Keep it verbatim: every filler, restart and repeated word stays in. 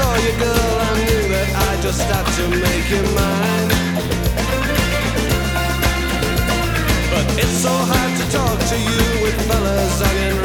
saw you, girl, I knew that I just had to make you mine. But it's so hard to talk to you with fellas hanging